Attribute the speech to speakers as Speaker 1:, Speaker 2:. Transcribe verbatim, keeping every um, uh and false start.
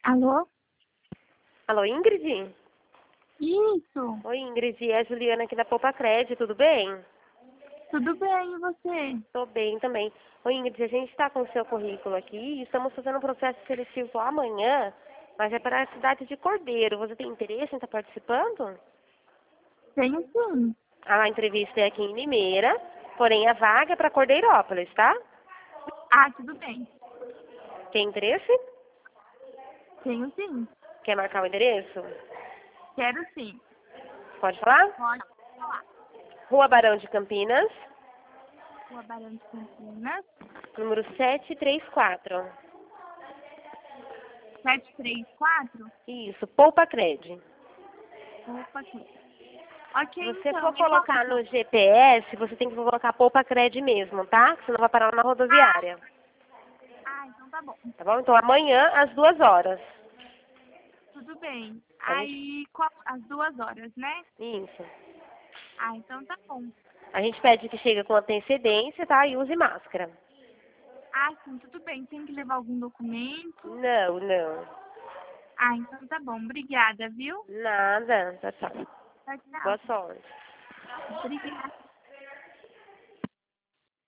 Speaker 1: Alô?
Speaker 2: Alô, Ingrid?
Speaker 1: Isso.
Speaker 2: Oi, Ingrid. É a Juliana aqui da Poupa Cred, tudo bem?
Speaker 1: Tudo bem, e você?
Speaker 2: Tô bem também. Oi, Ingrid, a gente está com o seu currículo aqui e estamos fazendo um processo seletivo amanhã, mas é para a cidade de Cordeiro. Você tem interesse em estar participando?
Speaker 1: Tenho sim.
Speaker 2: A entrevista é aqui em Limeira, porém a vaga é para Cordeirópolis, tá?
Speaker 1: Ah, tudo bem.
Speaker 2: Tem interesse?
Speaker 1: Tenho sim.
Speaker 2: Quer marcar o endereço?
Speaker 1: Quero sim.
Speaker 2: Pode falar?
Speaker 1: Pode falar.
Speaker 2: Rua Barão de Campinas,
Speaker 1: Rua Barão de Campinas,
Speaker 2: número setecentos e trinta e quatro.
Speaker 1: sete três quatro.
Speaker 2: Isso, Poupa Cred.
Speaker 1: Opa, aqui. Ok,
Speaker 2: Se você
Speaker 1: então.
Speaker 2: for
Speaker 1: E qual...
Speaker 2: colocar no G P S, você tem que colocar Poupa Cred mesmo, tá? Senão vai parar na
Speaker 1: Ah,
Speaker 2: rodoviária.
Speaker 1: ah, então tá bom.
Speaker 2: Tá bom? Então amanhã, às duas horas.
Speaker 1: Tudo bem.
Speaker 2: A gente...
Speaker 1: Aí, qual... às duas horas, né?
Speaker 2: Isso.
Speaker 1: Ah, então tá bom.
Speaker 2: A gente pede que chegue com antecedência, tá? E use máscara.
Speaker 1: Ah, sim, tudo bem. Tem que levar algum documento?
Speaker 2: Não, não.
Speaker 1: Ah, então tá bom. Obrigada, viu?
Speaker 2: Nada. Tchau, tchau.
Speaker 1: Tchau,
Speaker 2: Boa
Speaker 1: tchau.
Speaker 2: sorte.
Speaker 1: Obrigada.